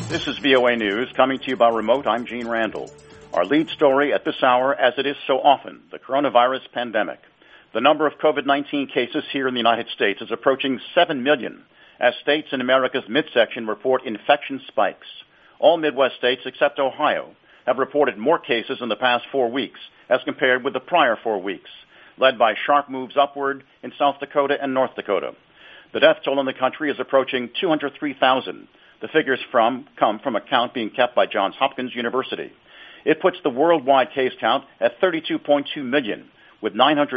This is VOA News, coming to you by remote. I'm Gene Randall. Our lead story at this hour, as it is so often, the coronavirus pandemic. The number of COVID-19 cases here in the United States is approaching 7 million, as states in America's midsection report infection spikes. All Midwest states, except Ohio, have reported more cases in the past 4 weeks as compared with the prior 4 weeks, led by sharp moves upward in South Dakota and North Dakota. The death toll in the country is approaching 203,000. The figures come from a count being kept by Johns Hopkins University. It puts the worldwide case count at 32.2 million, with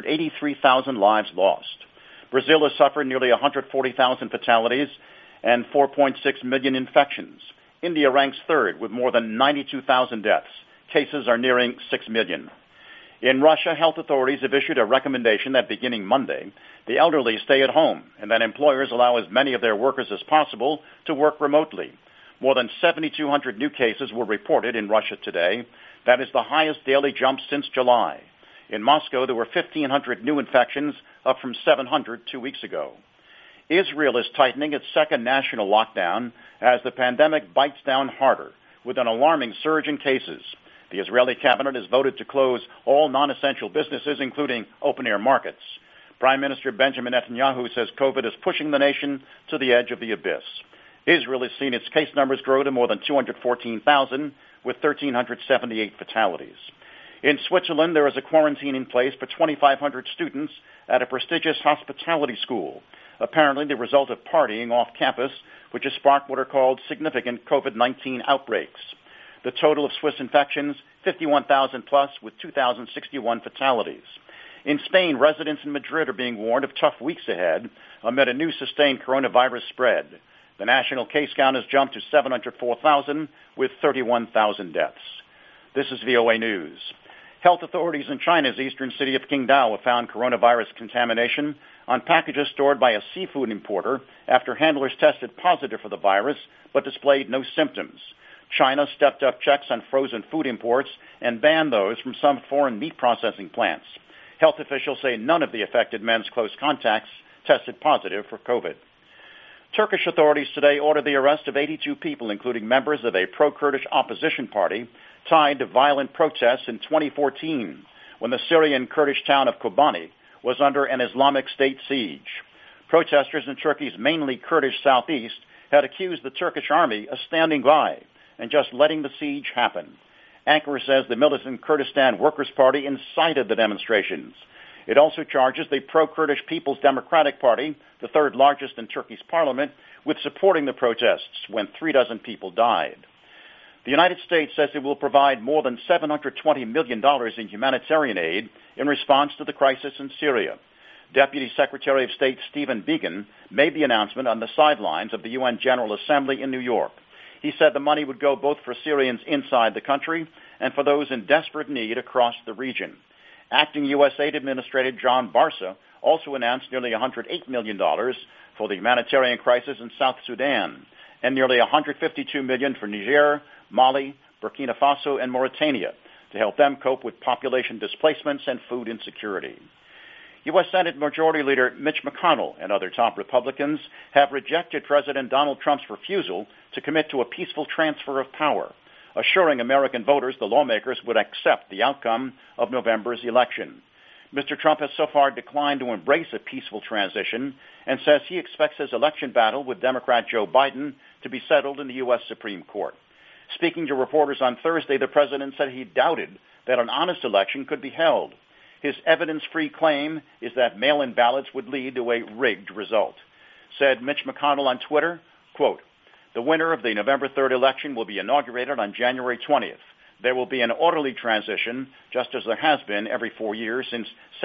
983,000 lives lost. Brazil has suffered nearly 140,000 fatalities and 4.6 million infections. India ranks third with more than 92,000 deaths. Cases are nearing 6 million. In Russia, health authorities have issued a recommendation that beginning Monday, the elderly stay at home and that employers allow as many of their workers as possible to work remotely. More than 7,200 new cases were reported in Russia today. That is the highest daily jump since July. In Moscow, there were 1,500 new infections, up from 700 2 weeks ago. Israel is tightening its second national lockdown as the pandemic bites down harder, with an alarming surge in cases. The Israeli cabinet has voted to close all non-essential businesses, including open-air markets. Prime Minister Benjamin Netanyahu says COVID is pushing the nation to the edge of the abyss. Israel has seen its case numbers grow to more than 214,000, with 1,378 fatalities. In Switzerland, there is a quarantine in place for 2,500 students at a prestigious hospitality school, apparently the result of partying off campus, which has sparked what are called significant COVID-19 outbreaks. The total of Swiss infections, 51,000 plus, with 2,061 fatalities. In Spain, residents in Madrid are being warned of tough weeks ahead amid a new sustained coronavirus spread. The national case count has jumped to 704,000, with 31,000 deaths. This is VOA News. Health authorities in China's eastern city of Qingdao have found coronavirus contamination on packages stored by a seafood importer after handlers tested positive for the virus but displayed no symptoms. China stepped up checks on frozen food imports and banned those from some foreign meat processing plants. Health officials say none of the affected men's close contacts tested positive for COVID. Turkish authorities today ordered the arrest of 82 people, including members of a pro-Kurdish opposition party tied to violent protests in 2014, when the Syrian Kurdish town of Kobani was under an Islamic State siege. Protesters in Turkey's mainly Kurdish southeast had accused the Turkish army of standing by and just letting the siege happen. Ankara says the militant Kurdistan Workers' Party incited the demonstrations. It also charges the pro-Kurdish People's Democratic Party, the third largest in Turkey's parliament, with supporting the protests when 36 people died. The United States says it will provide more than $720 million in humanitarian aid in response to the crisis in Syria. Deputy Secretary of State Stephen Biegun made the announcement on the sidelines of the UN General Assembly in New York. He said the money would go both for Syrians inside the country and for those in desperate need across the region. Acting USAID Administrator John Barsa also announced nearly $108 million for the humanitarian crisis in South Sudan and nearly $152 million for Niger, Mali, Burkina Faso, and Mauritania to help them cope with population displacements and food insecurity. U.S. Senate Majority Leader Mitch McConnell and other top Republicans have rejected President Donald Trump's refusal to commit to a peaceful transfer of power, assuring American voters the lawmakers would accept the outcome of November's election. Mr. Trump has so far declined to embrace a peaceful transition and says he expects his election battle with Democrat Joe Biden to be settled in the U.S. Supreme Court. Speaking to reporters on Thursday, the president said he doubted that an honest election could be held. His evidence-free claim is that mail-in ballots would lead to a rigged result. Said Mitch McConnell on Twitter, quote, "The winner of the November 3rd election will be inaugurated on January 20th. There will be an orderly transition, just as there has been every 4 years since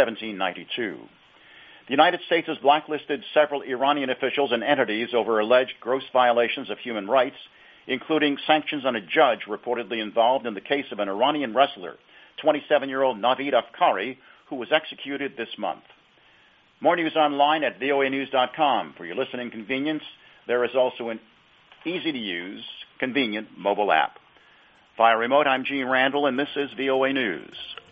1792. The United States has blacklisted several Iranian officials and entities over alleged gross violations of human rights, including sanctions on a judge reportedly involved in the case of an Iranian wrestler, 27-year-old Navid Afkari, who was executed this month. More news online at voanews.com. For your listening convenience, there is also an easy-to-use, convenient mobile app. Via remote, I'm Gene Randall, and this is VOA News.